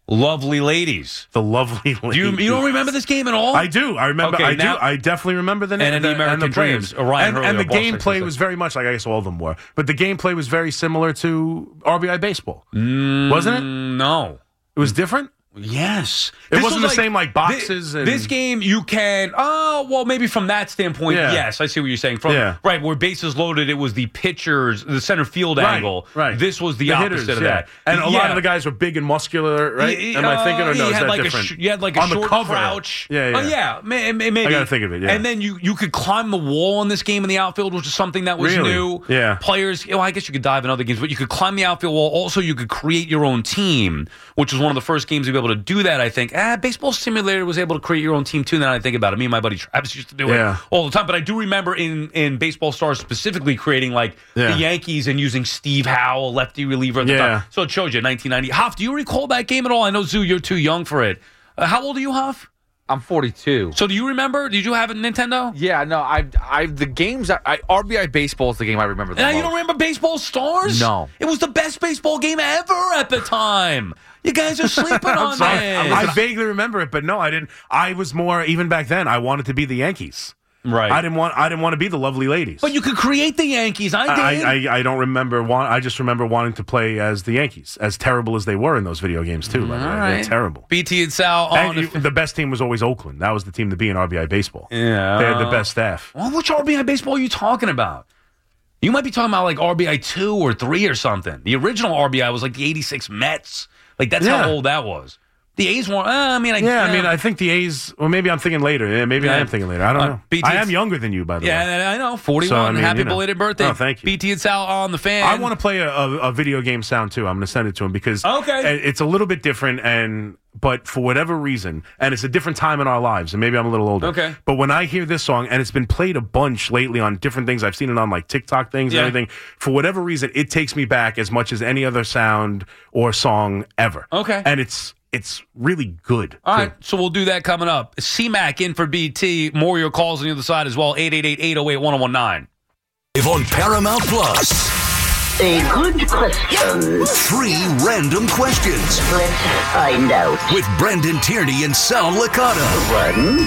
Lovely Ladies. The Lovely Ladies. Do you, you don't remember this game at all? I do. I remember. Okay, I now- do. I definitely remember the name And in the American and the Dreams, players. Orion and, Hurley, and the our boss gameplay likes was very much like I guess all of them were, but the gameplay was very similar to R B I Baseball, wasn't it? No, it was different. Yes. It This wasn't was the like- same like boxes. Thi- and, This game, you can. Oh, well, maybe from that standpoint, Yeah. yes, I see what you're saying. From Yeah. right where bases loaded, it was the pitchers, the center field Right, angle. right. This was the, The opposite hitters, of yeah. that, And a lot Yeah. of the guys were big and muscular, right? Y- Am I thinking or uh, no? You Is had that like different? a sh- you had like a On the short cover. crouch. Yeah, yeah. Oh, yeah. May- may- Maybe. I gotta think of it, yeah. And then you you could climb the wall in this game in the outfield, which is something that was Really? new. Yeah. Players. Well, I guess you could dive in other games, but you could climb the outfield wall. Also, you could create your own team, which was one of the first games to be able to do that. I think. Ah, Baseball Simulator was able to create your own team too. Now that I think about it, me and my buddy Travis used to do Yeah. it all the time. But I do remember in in Baseball Stars specifically creating like Yeah. the Yankees and using Steve Howe, a lefty reliever at the Yeah. time. So it shows you nineteen ninety. Hoff, do you recall that game at all? I know, Zoo, you're too young for it. Uh, how old are you, Hoff? I'm forty-two. So do you remember? Did you have a Nintendo? Yeah, no, I, I, the games, I, I, R B I Baseball is the game I remember the Now most. you don't remember Baseball Stars? No. It was the best baseball game ever at the time. You guys are sleeping on sorry. this. I vaguely remember it, but no, I didn't. I was more even back then. I wanted to be the Yankees. Right. I didn't want. I didn't want to be the Lovely Ladies. But you could create the Yankees. I did. I, I, I don't remember. Want, I just remember wanting to play as the Yankees, as terrible as they were in those video games too. By the way, right. they're terrible. B T and Sal on And the, you- the best team was always Oakland. That was the team to be in R B I Baseball. Yeah. They had the best staff. Well, which R B I baseball are you talking about? You might be talking about like R B I two or three or something. The original R B I was like the eighty-six Mets. Like that's Yeah. how old that was. The A's weren't. Uh, I mean, I, Yeah, I uh, mean, I think the A's. Well, maybe I'm thinking later. Yeah, maybe I Yeah. am thinking later. I don't Uh, know. B T I am younger than you, by the way. yeah, I know. forty-one. So, I mean, Happy you know. belated birthday. Oh, thank you. B T and Sal on the fan. I want to play a, a, a video game sound too. I'm going to send it to him because Okay. it- it's a little bit different, and but for whatever reason, and it's a different time in our lives, and maybe I'm a little older. Okay. But when I hear this song, and it's been played a bunch lately on different things, I've seen it on like TikTok things Yeah. and everything. For whatever reason, it takes me back as much as any other sound or song ever. Okay. And it's it's really good. All too. right, so we'll do that coming up. C Mac in for B T. More of your calls on the other side as well. eight eight eight, eight oh eight, one oh one nine. Live on Paramount Plus. A good question. Three random questions Let's find out. with Brendan Tierney and Sal Licata One,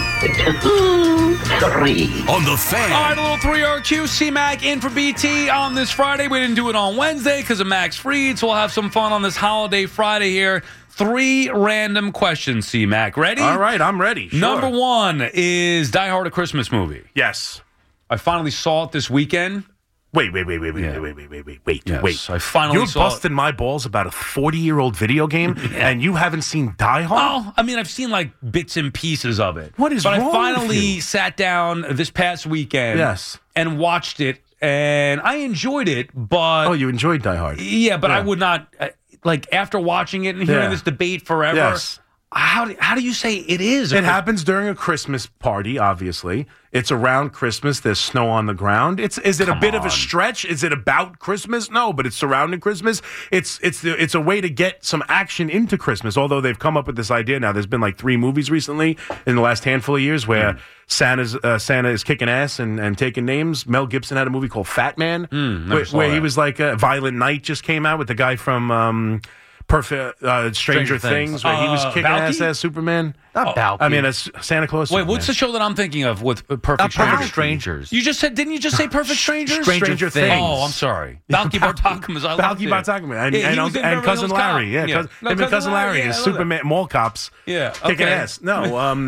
two, three. on the Fan. All right, a little three R Q. C Mac in for B T on this Friday. We didn't do it on Wednesday because of Max Fried, so we'll have some fun on this holiday Friday here. Three random questions, C Mac. Ready? All right, I'm ready. Sure. Number one is Die Hard, a Christmas movie. Yes. I finally saw it this weekend. Wait, wait, wait, wait, wait, Yeah. wait, wait, wait, wait, wait, Yes, wait. I finally You're saw it. busting my balls about a forty-year-old video game, and you haven't seen Die Hard? Well, I mean, I've seen like bits and pieces of it. What is but wrong I finally with you? sat down this past weekend Yes. and watched it, and I enjoyed it, but... Oh, you enjoyed Die Hard? Yeah, but I Yeah. would not... Uh, like, after watching it and hearing Yeah. this debate forever, Yes. how, do, how do you say it is? It happens during a Christmas party, obviously. It's around Christmas. There's snow on the ground. It's is it a Come bit of on. a stretch? Is it about Christmas? No, but it's surrounding Christmas. It's it's the, it's a way to get some action into Christmas. Although they've come up with this idea now. There's been like three movies recently in the last handful of years where Mm. Santa's uh, Santa is kicking ass and, and taking names. Mel Gibson had a movie called Fat Man, Mm, never where, saw where he that. was like a Violent Night just came out with the guy from um, Perfect uh, Stranger, Stranger Things. Things, where he was Uh, kicking Balky? ass as Superman. Not Balky. I mean, as Santa Claus. Wait, Superman. what's the show that I'm thinking of with uh, Perfect Not Strangers? Perfect Strangers. You just said, didn't you just say Perfect Strangers? Stranger Stranger Things. Things. Oh, I'm sorry. Balky Bartakamas. I loved Balky it. Bartakamas and, Yeah, he and, was in and Beverly cousin Hills Cop. Larry, yeah, Yeah. Cousin, No, him and cousin Larry yeah, is I love that. Superman, mall cops, Yeah, kicking okay. ass. No, um,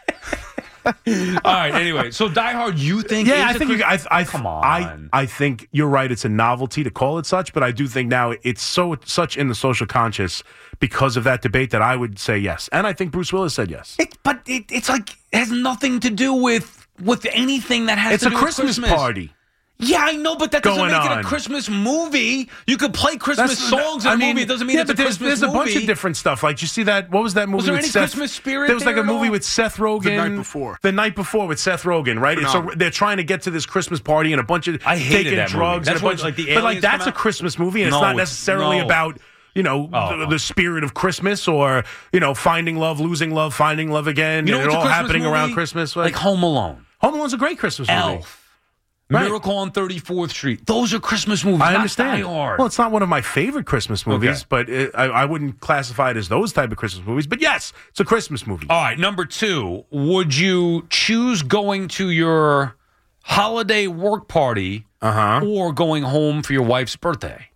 All right. Anyway, so Die Hard, you think? yeah, is I a think you, Chris- I, I, Come on. I, I think you're right. It's a novelty to call it such, but I do think now it's so such in the social conscious because of that debate that I would say yes, and I think Bruce Willis said yes. It, but it, it's like it has nothing to do with with anything that has It's to a do Christmas, with Christmas party. Yeah, I know, but that doesn't Going make it on. a Christmas movie. You could play Christmas That's- songs in I a mean, movie. It doesn't mean yeah, it's but a there's, Christmas there's a bunch movie. of different stuff. Like you see that? What was that movie? Was there with any Seth? Christmas spirit There was like there a at movie all? with Seth Rogen. The Night Before. The night before with Seth Rogen, right? It's a, Phenomenal. they're trying to get to this Christmas party and a bunch of I hated taking that movie. drugs. That's and a when, bunch, like, the but like aliens that's come a out? Christmas movie, and No, it's not it's- necessarily no. about. You know, Oh. the, the spirit of Christmas or, you know, finding love, losing love, finding love again, You know and it what's a all Christmas happening movie? around Christmas. Like Home Alone, Home Alone's a great Christmas movie. Elf. Right. Miracle on thirty-fourth Street. Those are Christmas movies. I not understand. Die Hard. Well, it's not one of my favorite Christmas movies, Okay. but it, I, I wouldn't classify it as those type of Christmas movies. But yes, it's a Christmas movie. All right, number two. Would you choose going to your holiday work party uh-huh. or going home for your wife's birthday?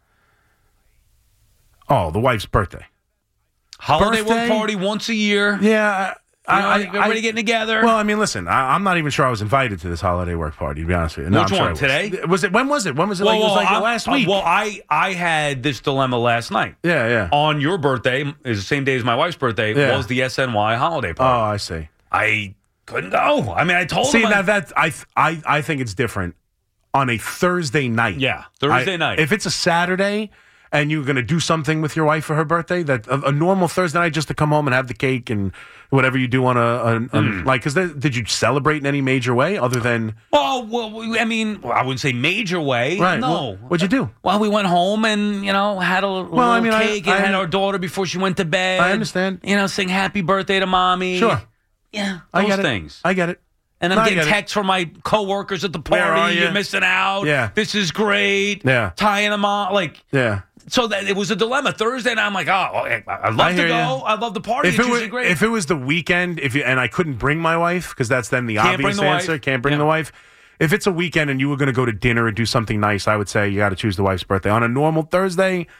Oh, the wife's birthday. Holiday Birthday? work party once a year. Yeah. I, I, everybody getting together. Well, I mean, listen, I, I'm not even sure I was invited to this holiday work party, to be honest with you. No, Which I'm sure one? I was. Today? Was it? When was it? When was it? Well, like, it was well, like I'm- last uh, week. well, I, I had this dilemma last night. Yeah, yeah. On your birthday, is the same day as my wife's birthday, Yeah. was the S N Y holiday Oh, party. I see. I couldn't go. I mean, I told See, him. now I, that I, th- I, I think it's different on a Thursday night. Yeah, Thursday I- night. If it's a Saturday and you're going to do something with your wife for her birthday, that a, a normal Thursday night just to come home and have the cake and whatever you do on a, a, a Mm. like, because did you celebrate in any major way other than? well, well, I mean, I wouldn't say major way. Right. No. Well, what'd you do? Well, we went home and, you know, had a little Well, I mean, I- cake I- and had our daughter before she went to bed. I understand. You know, sing happy birthday to mommy. Sure. Yeah, I those get it. things. I get it. And I'm No, I getting get it. texts from my coworkers at the Where party. are you? You're missing out. Yeah. This is great. Yeah. Tying them on. Like, Yeah. so that it was a dilemma. Thursday night, I'm like, oh, I- I'd love I to hear go. ya. I'd love the party. If It's it, was, usually great. if it was the weekend, if you, and I couldn't bring my wife, because that's then the Can't obvious bring the answer, wife. can't bring Yeah. the wife. If it's a weekend and you were going to go to dinner and do something nice, I would say you got to choose the wife's birthday. On a normal Thursday,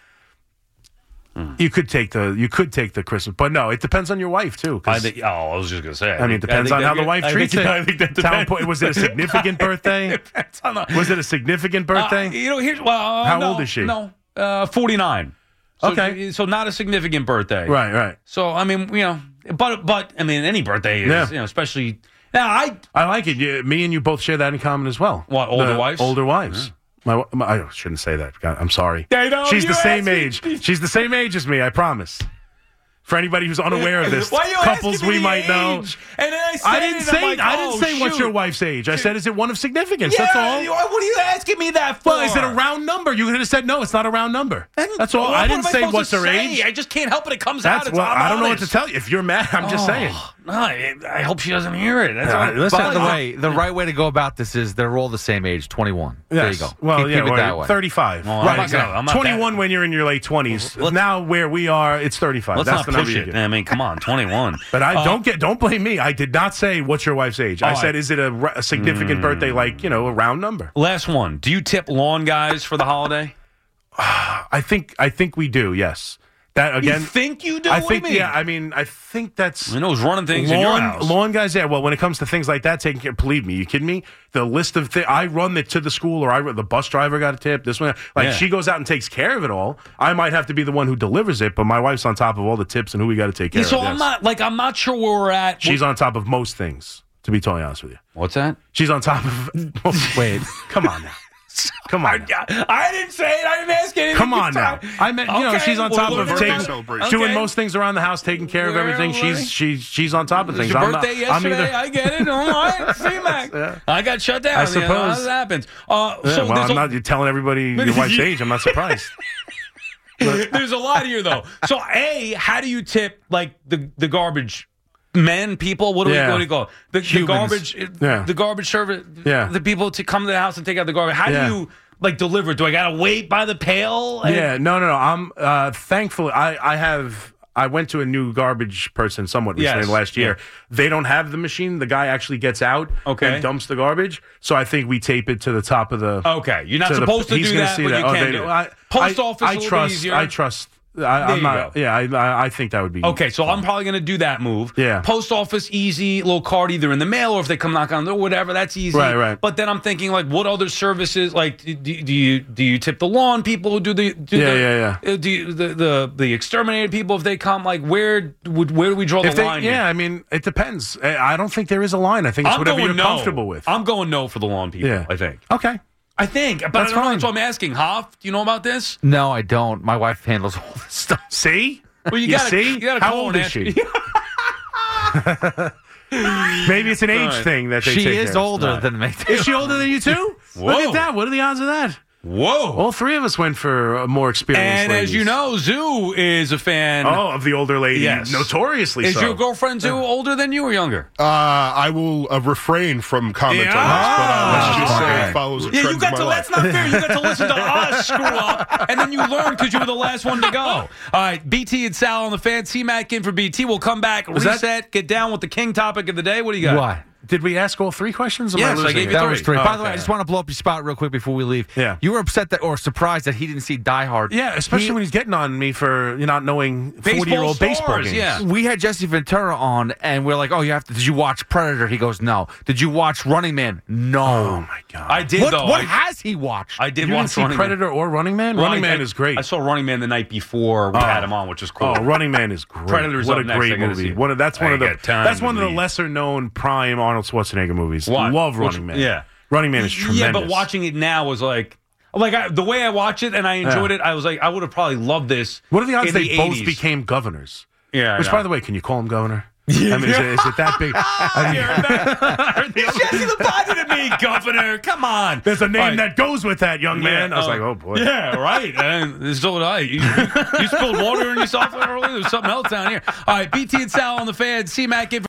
Hmm. you could take the you could take the Christmas, but no, it depends on your wife too. 'cause- I think, oh, I was just going to say. I mean, it depends on how the wife treats it. I think that Town depends. po- was it a significant birthday? Depends on the- Was it a significant birthday? Uh, you know, here's well. Uh, How no, old is she? No, uh, forty-nine. So, Okay. so not a significant birthday. Right, right. So I mean, you know, but but I mean, any birthday is, Yeah. you know, especially now. I I like it. You, me and you both share that in common as well. What, older The wives? Older wives. My, my, I shouldn't say that. God, I'm sorry. I know, She's you the same asked me- age. She's the same age as me. I promise. For anybody who's unaware of this, Why are you couples asking me we the might know. age? And then I, said I didn't it, and say. I'm like, I didn't oh, say what's shoot. your wife's age. I said, is it one of significance? Yeah, That's all. you- what are you asking me that for? Well, is it a round number? You could have said no. It's not a round number. That's all. Well, I what didn't am say supposed what's to her say? age. I just can't help it. It comes That's out. It's, well. I'm I don't know what honest. to tell you. If you're mad, I'm just Oh, saying. No, I, I hope she doesn't hear it. That's Yeah, all. listen, By the I- way, the right way to go about this is they're all the same age, twenty-one. There you Yes. go. Well, keep, yeah, keep it well, that way. thirty-five. Well, I'm right. not exactly. gonna- I'm not twenty-one that- when you're in your late twenties. Let's- Now where we are, it's thirty-five. Let's That's not the number push you it. get. I mean, come on, twenty-one. But I Uh, don't get. Don't blame me. I did not say what's your wife's age. I All said, right. is it a, r- a significant birthday, like you know, a round number? Last one. Do you tip lawn guys for the holiday? I think. I think we do. Yes. That again. You think you do? I What do you think. mean? Yeah. I mean, I think that's. I know who's running things lawn, in your house. Lawn guys, yeah. Well, when it comes to things like that, taking care, believe me, you kidding me? The list of things I run it to the school, or I run, the bus driver got a tip. This one, like Yeah. she goes out and takes care of it all. I might have to be the one who delivers it, but my wife's on top of all the tips and who we got to take care Yeah, so of. I'm yes. not like I'm not sure where we're at. She's on top of most things. To be totally honest with you, What's that? she's on top of. Wait, come on now. Come on. now. I didn't say it. I didn't ask anything. Come on now. I meant, you know, Okay, she's on well, top what of about taking, celebration? doing Okay. most things around the house, taking care of Where- everything. where- She's she's she's on top of It was things. your I'm birthday not, I'm yesterday. either, I get it. All right. See, Mac. Yeah. I got shut down. I You know, suppose. that happens. Uh, Yeah, so well, there's I'm a- not you're telling everybody your wife's age. I'm not surprised. There's a lot here, though. So, A, how do you tip, like, the, the garbage men, people? What do, Yeah. we, what do you call it? The, the Humans. garbage Yeah. the garbage service, Yeah. the people to come to the house and take out the garbage. How Yeah. do you, like, deliver? Do I got to wait by the pail? And- Yeah, no, no, no. I'm uh, thankfully I I have. I went to a new garbage person somewhat recently Yes. last year. Yeah. They don't have the machine. The guy actually gets out Okay. and dumps the garbage. So I think we tape it to the top of the. Okay, you're not to the- supposed to he's do gonna that, see but that. you Oh, can they do it. I, Post I, office I a little trust. easier. I trust. I, There I'm you not. go. Yeah, I, I think that would be. Okay, so I'm probably going to do that move. Yeah. Post office, easy, little card either in the mail or if they come knock on the door, whatever, that's easy. Right, right. But then I'm thinking, like, what other services, like, do, do you do you tip the lawn people who do the do Yeah, the, yeah, yeah. Do you, the, the the exterminated people if they come? Like, where would where do we draw If the they, line? yeah, here? I mean, it depends. I I don't think there is a line. I think it's I'm whatever going you're no. comfortable with. I'm going no for the lawn people. Yeah. I think. Okay. I think, but That's I don't know. fine. That's what I'm asking. Hoff, do you know about this? No, I don't. My wife handles all this stuff. See? Well, you, You gotta, see? You gotta How call old and is ask- she? Maybe it's an age All right. thing that they She take is care of. older Right. than me. Is she older than you too? Look Whoa. at that. What are the odds of that? Whoa. All three of us went for a more experienced And ladies. as you know, Zoo is a fan. Oh, of the older lady. Yes. Notoriously Is so. your girlfriend Zoo older than you or younger? Uh, I will uh, refrain from comment Yeah. on this, but uh, let's just say Okay. it follows a Yeah, trend you got of to. my That's life. not fair. You got to listen to us screw up, and then you learn because you were the last one to go. All right, B T and Sal on the fan. C-Mac in for B T. We'll come back, Was reset, that- get down with the king topic of the day. What do you got? What? Did we ask all three questions? Am Yes, I losing gave it? you That three. was three. Oh, By the way, okay. I just want to blow up your spot real quick before we leave. Yeah. You were upset that or surprised that he didn't see Die Hard. Yeah, especially He- when he's getting on me for you not knowing Baseball forty-year-old baseball stars, games. yeah. We had Jesse Ventura on, and we're like, "Oh, you have to." Did you watch Predator? He goes, "No." Did you watch Running Man? No. Oh my god! I did What, though. what I, has he watched? I did You watch didn't see Running Predator Man. or Running Man? Well, Running I- Man I- is great. I saw Running Man the night before we Oh. had him on, which was cool. Oh, Running Man is great. Predator's what up a next. I great gotta movie. see it. One of, that's one I of the ain't got time that's to one of the leave. lesser known prime Arnold Schwarzenegger movies. What? Love Which- Running Man. yeah. Running Man is tremendous. Yeah, but watching it now was like, like I, the way I watch it and I enjoyed Yeah. it. I was like, I would have probably loved this. What are the odds in they the both eighties. became governors? Yeah, I Which, know. by the way, can you call him governor? I mean, is, it, is it that big? I mean, Jesse the Biden to me, Governor. Come on. there's a name All right. that goes with that, young man. Yeah, I was uh, like, oh boy. Yeah, right. And so did I. You, you spilled water on yourself earlier. There's something else down here. All right, B T and Sal on the fan. C-Mac in for